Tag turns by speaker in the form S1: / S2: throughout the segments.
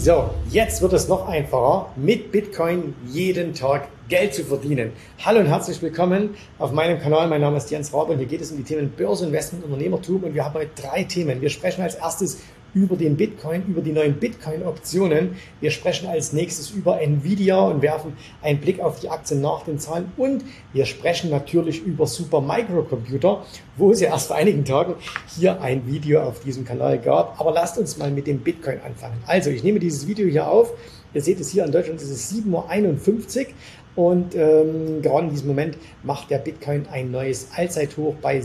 S1: So, jetzt wird es noch einfacher, mit Bitcoin jeden Tag Geld zu verdienen. Hallo und herzlich willkommen auf meinem Kanal. Mein Name ist Jens Rabe und hier geht es um die Themen Börse, Investment, Unternehmertum und wir haben heute 3 Themen. Wir sprechen als erstes über den Bitcoin, über die neuen Bitcoin-Optionen. Wir sprechen als nächstes über Nvidia und werfen einen Blick auf die Aktien nach den Zahlen. Und wir sprechen natürlich über Supermicrocomputer, wo es ja erst vor einigen Tagen hier ein Video auf diesem Kanal gab. Aber lasst uns mal mit dem Bitcoin anfangen. Also, ich nehme dieses Video hier auf. Ihr seht es hier in Deutschland, es ist 7:51 Uhr. Und gerade in diesem Moment macht der Bitcoin ein neues Allzeithoch bei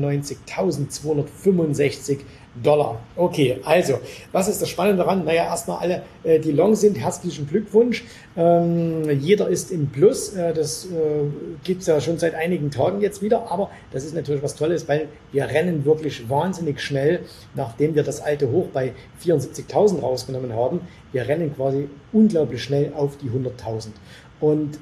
S1: 97.265 $. Okay, also, was ist das Spannende daran? Naja, erstmal alle, die long sind, herzlichen Glückwunsch. Jeder ist im Plus. Das gibt es ja schon seit einigen Tagen jetzt wieder. Aber das ist natürlich was Tolles, weil wir rennen wirklich wahnsinnig schnell, nachdem wir das alte Hoch bei 74.000 rausgenommen haben. Wir rennen quasi unglaublich schnell auf die 100.000. Und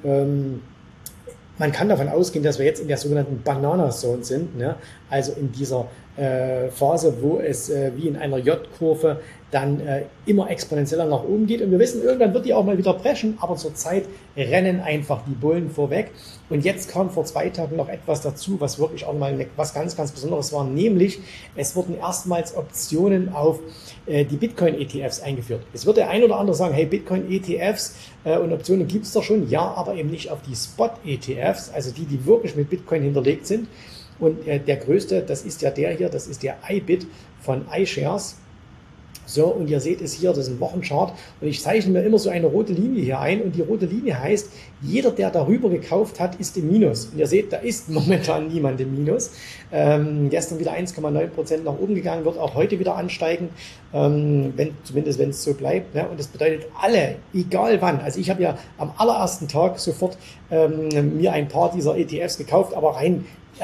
S1: man kann davon ausgehen, dass wir jetzt in der sogenannten Banana Zone sind, ne? Also in dieser Phase, wo es wie in einer J-Kurve dann immer exponentieller nach oben geht. Und wir wissen, irgendwann wird die auch mal wieder brechen, aber zurzeit rennen einfach die Bullen vorweg. Und jetzt kam vor 2 Tagen noch etwas dazu, was wirklich auch mal was ganz, ganz Besonderes war, nämlich es wurden erstmals Optionen auf die Bitcoin-ETFs eingeführt. Es wird der ein oder andere sagen, hey, Bitcoin-ETFs und Optionen gibt es doch schon, ja, aber eben nicht auf die Spot-ETFs, also die wirklich mit Bitcoin hinterlegt sind. Und der größte, das ist ja der hier, das ist der IBIT von iShares. So, und ihr seht es hier, das ist ein Wochenchart und ich zeichne mir immer so eine rote Linie hier ein und die rote Linie heißt, jeder, der darüber gekauft hat, ist im Minus. Und ihr seht, da ist momentan niemand im Minus. Gestern wieder 1,9% nach oben gegangen, wird auch heute wieder ansteigen, zumindest wenn es so bleibt. Ne? Und das bedeutet alle, egal wann, also ich habe ja am allerersten Tag sofort mir ein paar dieser ETFs gekauft, aber rein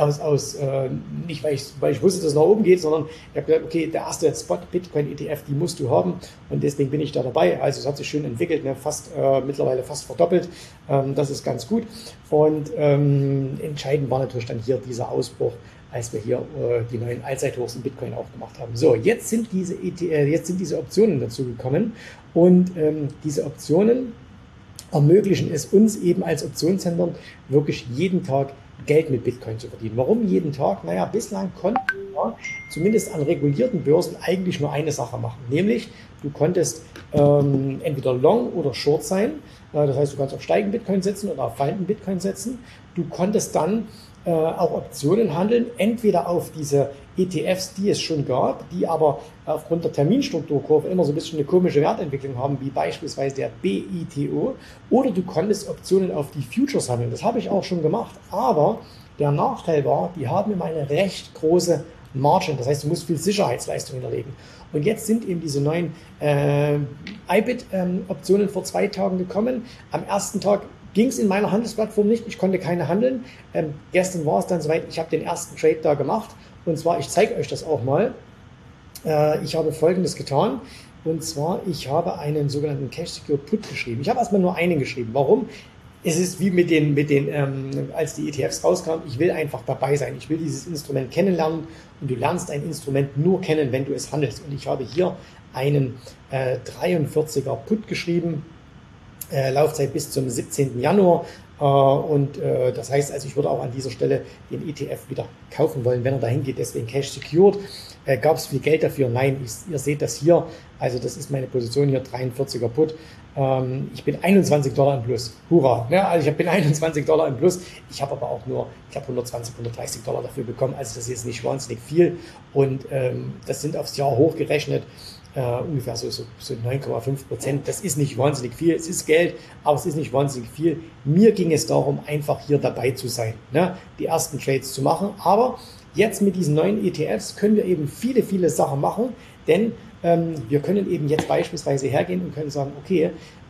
S1: nicht weil ich wusste, dass es nach oben geht, sondern ich habe gesagt, okay, der erste Spot Bitcoin ETF, die musst du haben und deswegen bin ich da dabei. Also es hat sich schön entwickelt, ne? Mittlerweile fast verdoppelt. Das ist ganz gut und entscheidend war natürlich dann hier dieser Ausbruch, als wir hier die neuen Allzeithochs in Bitcoin auch gemacht haben. So, jetzt sind diese Optionen dazu gekommen und diese Optionen ermöglichen es uns eben als Optionshändlern wirklich jeden Tag Geld mit Bitcoin zu verdienen. Warum jeden Tag? Naja, bislang konnten wir zumindest an regulierten Börsen eigentlich nur eine Sache machen, nämlich du konntest entweder Long oder Short sein, das heißt, du kannst auf steigenden Bitcoin setzen oder auf fallenden Bitcoin setzen. Du konntest dann auch Optionen handeln, entweder auf diese ETFs, die es schon gab, die aber aufgrund der Terminstrukturkurve immer so ein bisschen eine komische Wertentwicklung haben, wie beispielsweise der BITO, oder du konntest Optionen auf die Futures handeln. Das habe ich auch schon gemacht, aber der Nachteil war, die haben immer eine recht große Margin, das heißt, du musst viel Sicherheitsleistung hinterlegen. Und jetzt sind eben diese neuen IBIT-Optionen vor 2 Tagen gekommen. Am ersten Tag ging es in meiner Handelsplattform nicht, ich konnte keine handeln. Gestern war es dann soweit, ich habe den ersten Trade da gemacht und zwar, ich zeige euch das auch mal. Ich habe Folgendes getan und zwar, ich habe einen sogenannten Cash Secure Put geschrieben. Ich habe erstmal nur einen geschrieben. Warum? Es ist wie als die ETFs rauskamen, ich will einfach dabei sein. Ich will dieses Instrument kennenlernen und du lernst ein Instrument nur kennen, wenn du es handelst. Und ich habe hier einen 43er Put geschrieben, Laufzeit bis zum 17. Januar. Das heißt, also ich würde auch an dieser Stelle den ETF wieder kaufen wollen, wenn er dahin geht. Deswegen Cash Secured. Gab es viel Geld dafür? Nein, ihr seht das hier. Also das ist meine Position hier, 43er Put. Ich bin $21 im Plus. Hurra! Ja, also ich bin $21 im Plus. Ich habe aber auch nur, ich habe $120, $130 dafür bekommen. Also das ist jetzt nicht wahnsinnig viel. Und das sind aufs Jahr hochgerechnet. Ungefähr so 9,5%. Das ist nicht wahnsinnig viel. Es ist Geld, aber es ist nicht wahnsinnig viel. Mir ging es darum, einfach hier dabei zu sein, ne? Die ersten Trades zu machen. Aber jetzt mit diesen neuen ETFs können wir eben viele, viele Sachen machen, denn wir können eben jetzt beispielsweise hergehen und können sagen, okay,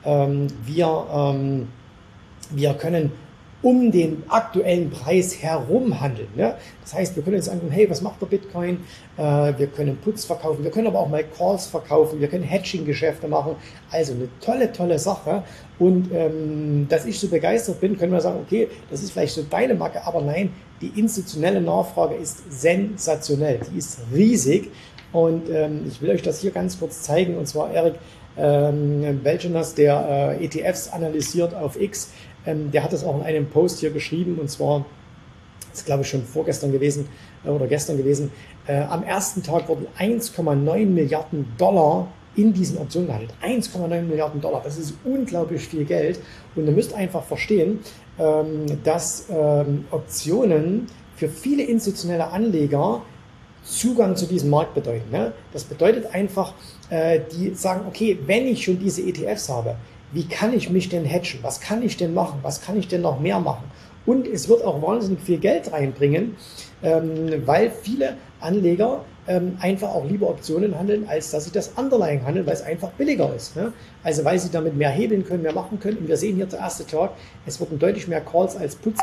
S1: wir können um den aktuellen Preis herum handeln. Ne? Das heißt, wir können jetzt sagen, hey, was macht der Bitcoin? Wir können Puts verkaufen, wir können aber auch mal Calls verkaufen, wir können Hedging-Geschäfte machen. Also eine tolle, tolle Sache. Und dass ich so begeistert bin, können wir sagen, okay, das ist vielleicht so deine Macke, aber nein, die institutionelle Nachfrage ist sensationell. Die ist riesig. Und ich will euch das hier ganz kurz zeigen. Und zwar, Erik, Belginas, der ETFs analysiert auf X, der hat das auch in einem Post hier geschrieben, und zwar, das ist glaube ich schon vorgestern gewesen oder gestern gewesen, am ersten Tag wurden 1,9 Milliarden Dollar in diesen Optionen gehandelt. 1,9 Milliarden Dollar, das ist unglaublich viel Geld. Und ihr müsst einfach verstehen, dass Optionen für viele institutionelle Anleger Zugang zu diesem Markt bedeuten. Ne? Das bedeutet einfach, die sagen, okay, wenn ich schon diese ETFs habe, wie kann ich mich denn hedgen? Was kann ich denn machen? Was kann ich denn noch mehr machen? Und es wird auch wahnsinnig viel Geld reinbringen, weil viele Anleger einfach auch lieber Optionen handeln, als dass sie das Underlying handeln, weil es einfach billiger ist. Ne? Also weil sie damit mehr hebeln können, mehr machen können. Und wir sehen hier der erste Chart, es wurden deutlich mehr Calls als Puts,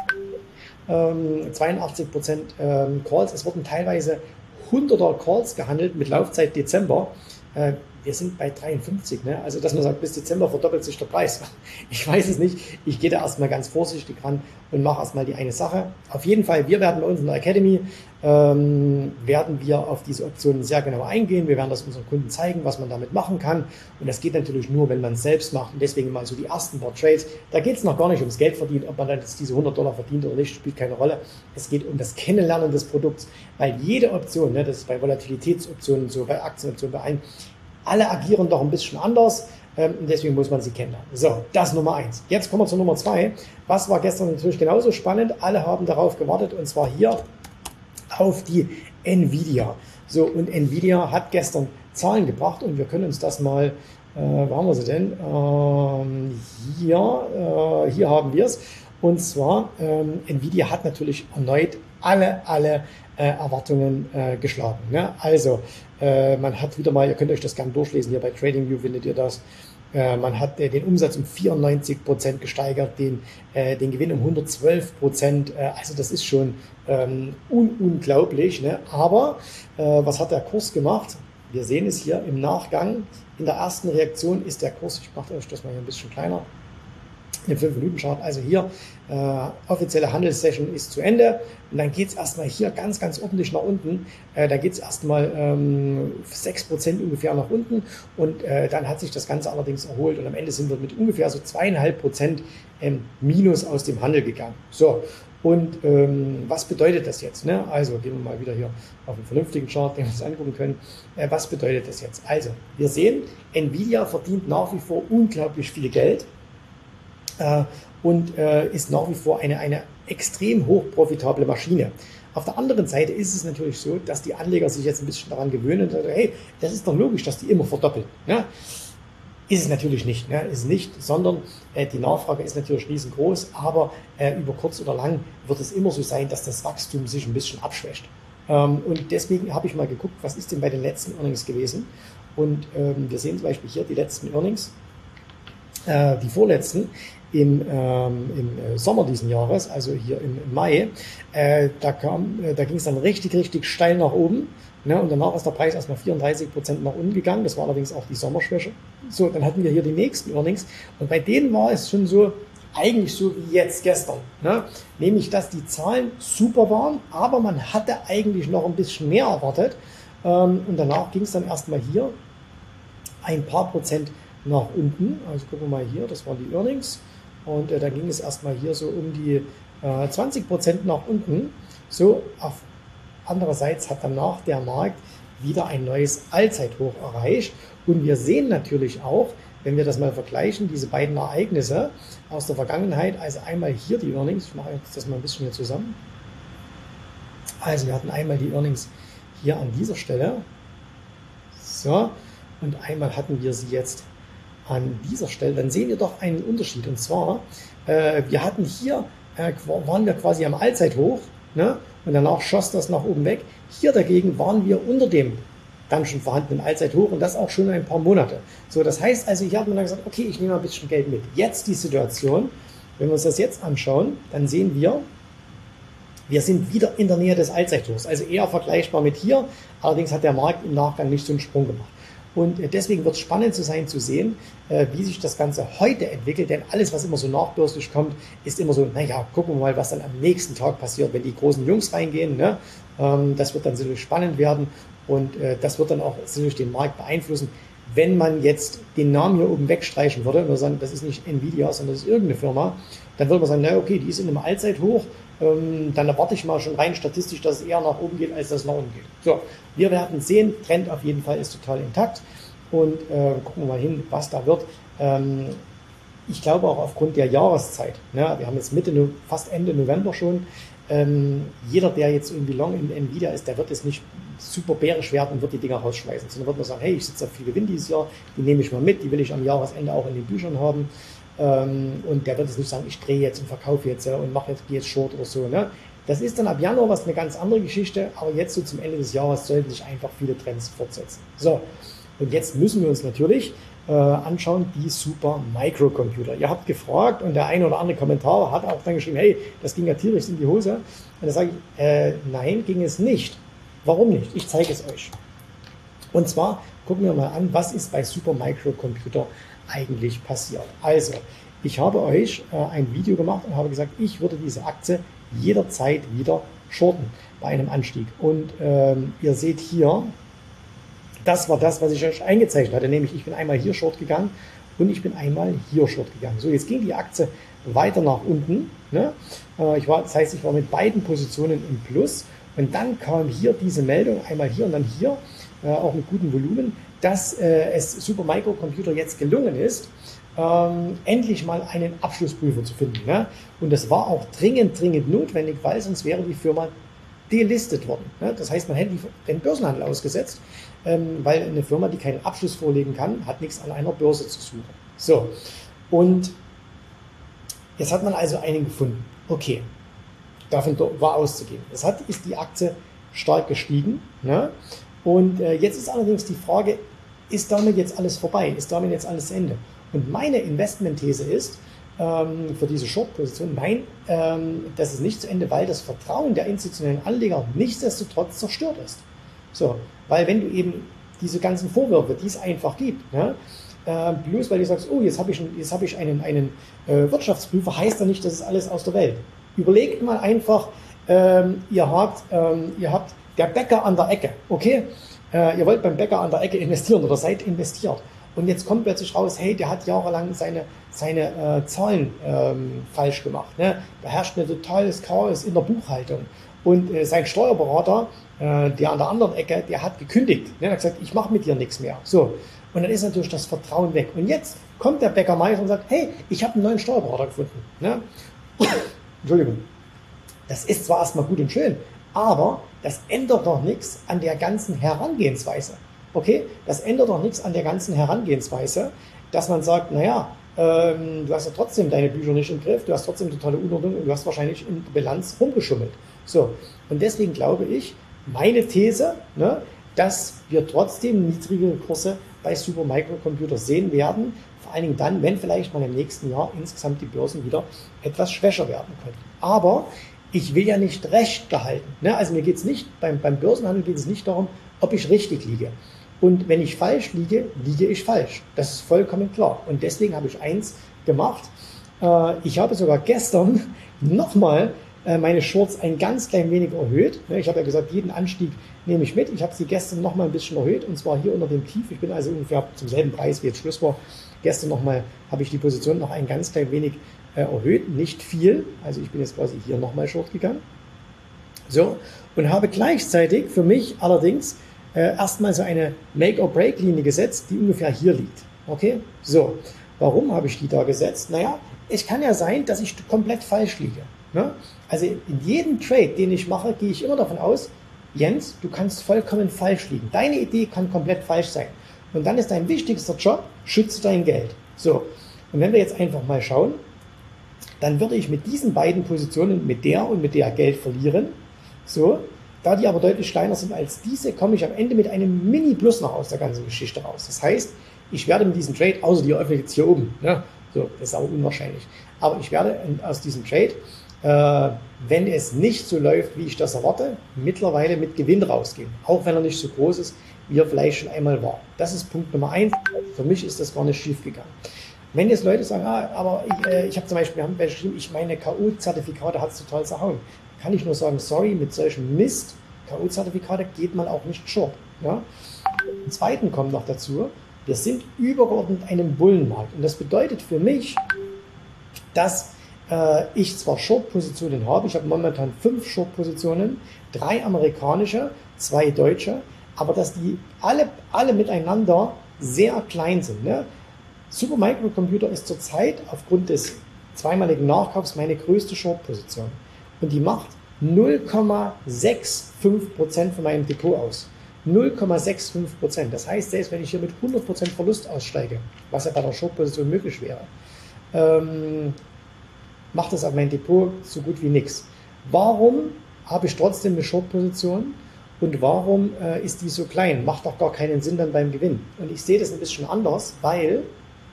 S1: 82% Calls. Es wurden teilweise 100er Calls gehandelt mit Laufzeit Dezember. Wir sind bei 53, ne? Also dass man sagt, bis Dezember verdoppelt sich der Preis. Ich weiß es nicht. Ich gehe da erstmal ganz vorsichtig ran und mache erstmal die eine Sache. Auf jeden Fall, wir werden bei uns in der Academy, werden wir auf diese Optionen sehr genau eingehen. Wir werden das unseren Kunden zeigen, was man damit machen kann. Und das geht natürlich nur, wenn man es selbst macht. Und deswegen mal so die ersten paar Trades. Da geht es noch gar nicht ums Geld verdienen. Ob man dann jetzt diese $100 verdient oder nicht, spielt keine Rolle. Es geht um das Kennenlernen des Produkts. Weil jede Option, ne, das ist bei Volatilitätsoptionen so, bei Aktienoptionen, bei allen, alle agieren doch ein bisschen anders, und deswegen muss man sie kennenlernen. So, das Nummer 1. Jetzt kommen wir zur Nummer 2. Was war gestern natürlich genauso spannend? Alle haben darauf gewartet, und zwar hier auf die Nvidia. So, und Nvidia hat gestern Zahlen gebracht, und wir können uns das mal, wo haben wir sie denn? Hier haben wir es. Und zwar, Nvidia hat natürlich erneut alle Erwartungen geschlagen. Ne? Also, man hat wieder mal, ihr könnt euch das gerne durchlesen, hier bei TradingView findet ihr das. Man hat den Umsatz um 94% gesteigert, den Gewinn um 112%. Also das ist schon unglaublich. Ne? Aber was hat der Kurs gemacht? Wir sehen es hier im Nachgang. In der ersten Reaktion ist der Kurs, ich mache euch das mal hier ein bisschen kleiner, im 5-Minuten-Chart. Also hier, offizielle Handelssession ist zu Ende, und dann geht es erstmal hier ganz ordentlich nach unten. Da geht es erstmal 6% ungefähr nach unten, und dann hat sich das Ganze allerdings erholt, und am Ende sind wir mit ungefähr so 2,5% Minus aus dem Handel gegangen. So, und was bedeutet das jetzt? Ne? Also gehen wir mal wieder hier auf einen vernünftigen Chart, den wir uns angucken können. Was bedeutet das jetzt? Also, wir sehen, Nvidia verdient nach wie vor unglaublich viel Geld. Und ist nach wie vor eine extrem hoch profitable Maschine. Auf der anderen Seite ist es natürlich so, dass die Anleger sich jetzt ein bisschen daran gewöhnen und sagen, hey, das ist doch logisch, dass die immer verdoppeln. Ne? Ist es natürlich nicht, ne? Ist nicht, sondern die Nachfrage ist natürlich riesengroß, aber über kurz oder lang wird es immer so sein, dass das Wachstum sich ein bisschen abschwächt. Und deswegen habe ich mal geguckt, was ist denn bei den letzten Earnings gewesen. Und wir sehen zum Beispiel hier die letzten Earnings, die vorletzten, im Sommer diesen Jahres, also hier im Mai, da ging es dann richtig steil nach oben, ne, und danach ist der Preis erstmal 34% nach unten gegangen. Das war allerdings auch die Sommerschwäche. So, dann hatten wir hier die nächsten Earnings, und bei denen war es schon so, eigentlich so wie jetzt gestern, ne? Nämlich, dass die Zahlen super waren, aber man hatte eigentlich noch ein bisschen mehr erwartet, und danach ging es dann erstmal hier ein paar Prozent nach unten. Also gucken wir mal hier, das waren die Earnings. Und da ging es erstmal hier so um die 20% nach unten. So, andererseits hat danach der Markt wieder ein neues Allzeithoch erreicht. Und wir sehen natürlich auch, wenn wir das mal vergleichen, diese beiden Ereignisse aus der Vergangenheit, also einmal hier die Earnings, ich mache jetzt das mal ein bisschen hier zusammen. Also wir hatten einmal die Earnings hier an dieser Stelle. So, und einmal hatten wir sie jetzt an dieser Stelle. Dann sehen wir doch einen Unterschied. Und zwar, wir hatten hier, waren wir quasi am Allzeithoch, ne? Und danach schoss das nach oben weg. Hier dagegen waren wir unter dem dann schon vorhandenen Allzeithoch, und das auch schon ein paar Monate. So, das heißt also, hier hat man dann gesagt, okay, ich nehme mal ein bisschen Geld mit. Jetzt die Situation, wenn wir uns das jetzt anschauen, dann sehen wir sind wieder in der Nähe des Allzeithochs, also eher vergleichbar mit hier. Allerdings hat der Markt im Nachgang nicht so einen Sprung gemacht. Und deswegen wird es spannend zu sehen, wie sich das Ganze heute entwickelt, denn alles, was immer so nachbörslich kommt, ist immer so, naja, gucken wir mal, was dann am nächsten Tag passiert, wenn die großen Jungs reingehen. Ne? Das wird dann sicherlich spannend werden, und das wird dann auch sicherlich den Markt beeinflussen. wenn man jetzt den Namen hier oben wegstreichen würde und wir sagen, das ist nicht Nvidia, sondern das ist irgendeine Firma, dann würde man sagen, na okay, die ist in einem Allzeithoch, dann erwarte ich mal schon rein statistisch, dass es eher nach oben geht, als dass es nach unten geht. So, wir werden sehen, Trend auf jeden Fall ist total intakt und gucken wir mal hin, was da wird. Ich glaube auch aufgrund der Jahreszeit, ne, wir haben jetzt fast Ende November schon, jeder, der jetzt irgendwie long in Nvidia ist, der wird es nicht super bärisch werden und wird die Dinger rausschmeißen, sondern wird man sagen, hey, ich sitze auf viel Gewinn dieses Jahr, die nehme ich mal mit, die will ich am Jahresende auch in den Büchern haben. Und der wird es nicht sagen, ich drehe jetzt und verkaufe jetzt und gehe jetzt Short oder so. Ne? Das ist dann ab Januar was eine ganz andere Geschichte, aber jetzt so zum Ende des Jahres sollten sich einfach viele Trends fortsetzen. So, und jetzt müssen wir uns natürlich anschauen, die Super Microcomputer. Ihr habt gefragt und der eine oder andere Kommentar hat auch dann geschrieben, hey, das ging ja tierisch in die Hose. Und da sage ich, nein, ging es nicht. Warum nicht? Ich zeige es euch. Und zwar gucken wir mal an, was ist bei Super Microcomputer eigentlich passiert. Also, ich habe euch ein Video gemacht und habe gesagt, ich würde diese Aktie jederzeit wieder shorten bei einem Anstieg. Und ihr seht hier, das war das, was ich euch eingezeichnet hatte, nämlich ich bin einmal hier short gegangen und ich bin einmal hier short gegangen. So, jetzt ging die Aktie weiter nach unten. Ne? Das heißt, ich war mit beiden Positionen im Plus und dann kam hier diese Meldung, einmal hier und dann hier, auch mit gutem Volumen, dass es Super Microcomputer jetzt gelungen ist, endlich mal einen Abschlussprüfer zu finden. Ne? Und das war auch dringend notwendig, weil sonst wäre die Firma delistet worden. Ne? Das heißt, man hätte den Börsenhandel ausgesetzt, weil eine Firma, die keinen Abschluss vorlegen kann, hat nichts an einer Börse zu suchen. So, und jetzt hat man also einen gefunden. Okay, davon war auszugehen. Ist die Aktie stark gestiegen. Ne? Und jetzt ist allerdings die Frage, ist damit jetzt alles vorbei? Ist damit jetzt alles zu Ende? Und meine Investmentthese ist, für diese Short-Position, nein, das ist nicht zu Ende, weil das Vertrauen der institutionellen Anleger nichtsdestotrotz zerstört ist. So, weil wenn du eben diese ganzen Vorwürfe, die es einfach gibt, ne, bloß weil du sagst, oh, jetzt habe ich einen Wirtschaftsprüfer, heißt ja nicht, das ist alles aus der Welt. Überlegt mal einfach, ihr habt der Bäcker an der Ecke, okay? Ihr wollt beim Bäcker an der Ecke investieren oder seid investiert. Und jetzt kommt plötzlich raus, hey, der hat jahrelang seine Zahlen falsch gemacht. Ne? Da herrscht ein totales Chaos in der Buchhaltung. Und sein Steuerberater, der an der anderen Ecke, der hat gekündigt. Ne? Er hat gesagt, ich mache mit dir nichts mehr. So. Und dann ist natürlich das Vertrauen weg. Und jetzt kommt der Bäckermeister und sagt, hey, ich habe einen neuen Steuerberater gefunden. Ne? Entschuldigung. Das ist zwar erstmal gut und schön, aber das ändert doch nichts an der ganzen Herangehensweise. Okay, das ändert doch nichts an der ganzen Herangehensweise, dass man sagt, naja, du hast ja trotzdem deine Bücher nicht im Griff, du hast trotzdem totale Unordnung und du hast wahrscheinlich in der Bilanz rumgeschummelt. So, und deswegen glaube ich, meine These, ne, dass wir trotzdem niedrigere Kurse bei Super Microcomputer sehen werden, vor allen Dingen dann, wenn vielleicht mal im nächsten Jahr insgesamt die Börsen wieder etwas schwächer werden können. Aber ich will ja nicht Recht behalten. Ne? Also mir geht es nicht, beim Börsenhandel geht es nicht darum, ob ich richtig liege. Und wenn ich falsch liege, liege ich falsch. Das ist vollkommen klar. Und deswegen habe ich eins gemacht. Ich habe sogar gestern nochmal meine Shorts ein ganz klein wenig erhöht. Ich habe ja gesagt, jeden Anstieg nehme ich mit. Ich habe sie gestern nochmal ein bisschen erhöht und zwar hier unter dem Tief. Ich bin also ungefähr zum selben Preis, wie jetzt Schluss war. Gestern nochmal habe ich die Position noch ein ganz klein wenig erhöht. Nicht viel. Also ich bin jetzt quasi hier nochmal short gegangen. So. Und habe gleichzeitig für mich allerdings erstmal so eine Make-or-Break-Linie gesetzt, die ungefähr hier liegt. Okay? So. Warum habe ich die da gesetzt? Naja, es kann ja sein, dass ich komplett falsch liege. Ne? Also in jedem Trade, den ich mache, gehe ich immer davon aus, Jens, du kannst vollkommen falsch liegen. Deine Idee kann komplett falsch sein. Und dann ist dein wichtigster Job, schütze dein Geld. So. Und wenn wir jetzt einfach mal schauen, dann würde ich mit diesen beiden Positionen, mit der und mit der Geld verlieren. So. Da die aber deutlich kleiner sind als diese, komme ich am Ende mit einem Mini-Plus noch aus der ganzen Geschichte raus. Das heißt, ich werde mit diesem Trade, außer die öffnet jetzt hier oben, ne? So, das ist aber unwahrscheinlich, aber ich werde aus diesem Trade, wenn es nicht so läuft, wie ich das erwarte, mittlerweile mit Gewinn rausgehen. Auch wenn er nicht so groß ist, wie er vielleicht schon einmal war. Das ist Punkt Nummer 1. Für mich ist das gar nicht schief gegangen. Wenn jetzt Leute sagen, aber ich habe zum Beispiel, wir haben geschrieben, ich meine K.O.-Zertifikate hat es total zerhauen. Kann ich nur sagen, sorry, mit solchem Mist, K.O.-Zertifikate geht man auch nicht short. Ja? Im Zweiten kommt noch dazu, Wir sind übergeordnet einem Bullenmarkt. Und das bedeutet für mich, dass ich zwar Short-Positionen habe, ich habe momentan 5 Short-Positionen, 3 amerikanische, 2 deutsche, aber dass die alle miteinander sehr klein sind. Ne? Supermicro ist zurzeit aufgrund des zweimaligen Nachkaufs meine größte Short-Position. Und die macht 0,65% von meinem Depot aus. 0,65%. Das heißt, selbst wenn ich hier mit 100% Verlust aussteige, was ja bei der Short-Position möglich wäre, macht das auf mein Depot so gut wie nichts. Warum habe ich trotzdem eine Short-Position und warum ist die so klein? Macht doch gar keinen Sinn dann beim Gewinn. Und ich sehe das ein bisschen anders, weil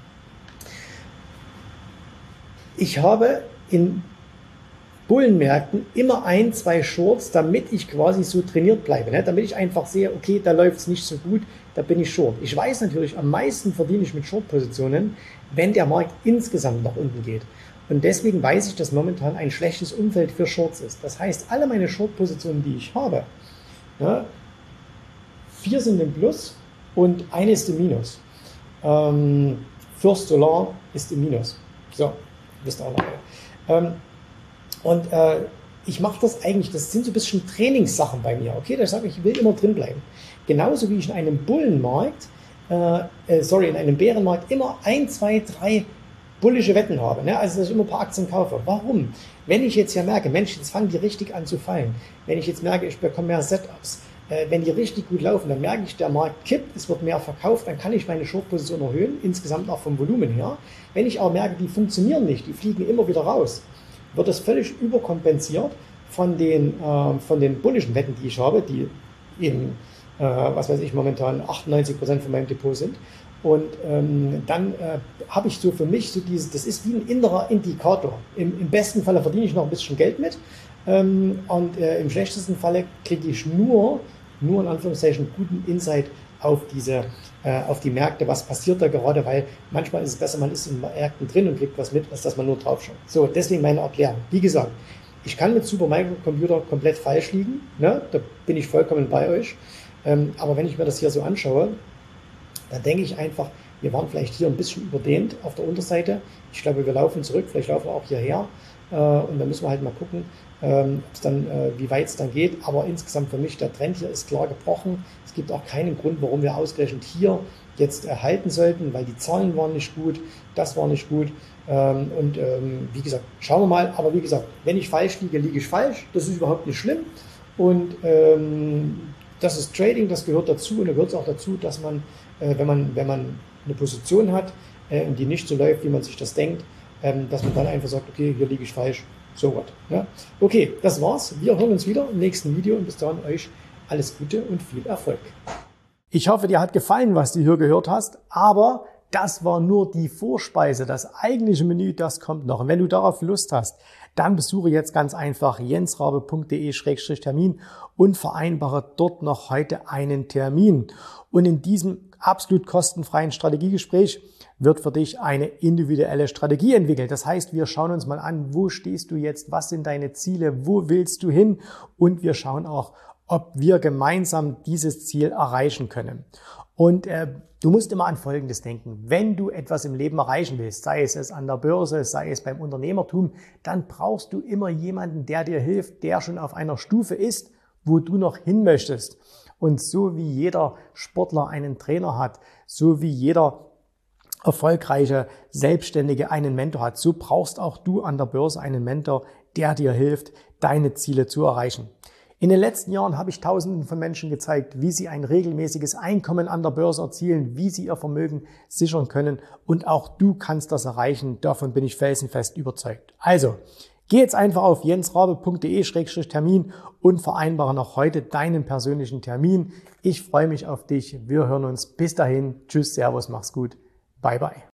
S1: ich habe in Bullenmärkten immer 1, 2 Shorts, damit ich quasi so trainiert bleibe. Ne? Damit ich einfach sehe, okay, da läuft es nicht so gut, da bin ich Short. Ich weiß natürlich, am meisten verdiene ich mit Short-Positionen, wenn der Markt insgesamt nach unten geht. Und deswegen weiß ich, dass momentan ein schlechtes Umfeld für Shorts ist. Das heißt, alle meine Short-Positionen, die ich habe, ja, 4 sind im Plus und eine ist im Minus. First Solar ist im Minus. So, wisst ihr auch noch. Ich mache das eigentlich, das sind so ein bisschen Trainingssachen bei mir. Okay, da sage ich, ich will immer drin bleiben. Genauso wie ich in einem Bullenmarkt, in einem Bärenmarkt immer 1, 2, 3 bullische Wetten habe, ne? Also dass ich immer ein paar Aktien kaufe. Warum? Wenn ich jetzt ja merke, Mensch, jetzt fangen die richtig an zu fallen, wenn ich jetzt merke, ich bekomme mehr Setups, wenn die richtig gut laufen, dann merke ich, der Markt kippt, es wird mehr verkauft, dann kann ich meine Short-Position erhöhen, insgesamt auch vom Volumen her. Wenn ich aber merke, die funktionieren nicht, die fliegen immer wieder raus, wird das völlig überkompensiert von den bullischen Wetten, die ich habe, die eben, momentan 98% von meinem Depot sind. Und dann habe ich so für mich so das ist wie ein innerer Indikator. Im besten Falle verdiene ich noch ein bisschen Geld mit und im schlechtesten Falle kriege ich nur in Anführungszeichen guten Insight auf die Märkte, was passiert da gerade, weil manchmal ist es besser, man ist in Märkten drin und kriegt was mit, als dass man nur drauf schaut. So, deswegen meine Erklärung. Wie gesagt, ich kann mit Supermicro komplett falsch liegen, ne? Da bin ich vollkommen bei euch. Aber wenn ich mir das hier so anschaue, dann denke ich einfach, wir waren vielleicht hier ein bisschen überdehnt auf der Unterseite. Ich glaube, wir laufen zurück, vielleicht laufen wir auch hierher. Und dann müssen wir halt mal gucken, wie weit es dann geht. Aber insgesamt für mich, der Trend hier ist klar gebrochen. Es gibt auch keinen Grund, warum wir ausgerechnet hier jetzt halten sollten, weil die Zahlen waren nicht gut, das war nicht gut. Wie gesagt, schauen wir mal. Aber wie gesagt, wenn ich falsch liege, liege ich falsch. Das ist überhaupt nicht schlimm. Und das ist Trading, das gehört dazu. Und da gehört es auch dazu, dass man, wenn man eine Position hat und die nicht so läuft, wie man sich das denkt, dass man dann einfach sagt, okay, hier liege ich falsch, so was. Ja? Okay, das war's. Wir hören uns wieder im nächsten Video und bis dahin euch alles Gute und viel Erfolg. Ich hoffe, dir hat gefallen, was du hier gehört hast, aber das war nur die Vorspeise. Das eigentliche Menü, das kommt noch. Und wenn du darauf Lust hast, dann besuche jetzt ganz einfach jensrabe.de/Termin und vereinbare dort noch heute einen Termin. Und in diesem absolut kostenfreien Strategiegespräch wird für dich eine individuelle Strategie entwickelt. Das heißt, wir schauen uns mal an, wo stehst du jetzt, was sind deine Ziele, wo willst du hin, und wir schauen auch, ob wir gemeinsam dieses Ziel erreichen können. Und du musst immer an Folgendes denken: Wenn du etwas im Leben erreichen willst, sei es an der Börse, sei es beim Unternehmertum, dann brauchst du immer jemanden, der dir hilft, der schon auf einer Stufe ist, wo du noch hin möchtest. Und so wie jeder Sportler einen Trainer hat, so wie jeder erfolgreiche Selbstständige einen Mentor hat, so brauchst auch du an der Börse einen Mentor, der dir hilft, deine Ziele zu erreichen. In den letzten Jahren habe ich Tausenden von Menschen gezeigt, wie sie ein regelmäßiges Einkommen an der Börse erzielen, wie sie ihr Vermögen sichern können, und auch du kannst das erreichen. Davon bin ich felsenfest überzeugt. Also, geh jetzt einfach auf jensrabe.de/Termin und vereinbare noch heute deinen persönlichen Termin. Ich freue mich auf dich. Wir hören uns. Bis dahin. Tschüss, Servus, mach's gut. Bye, bye.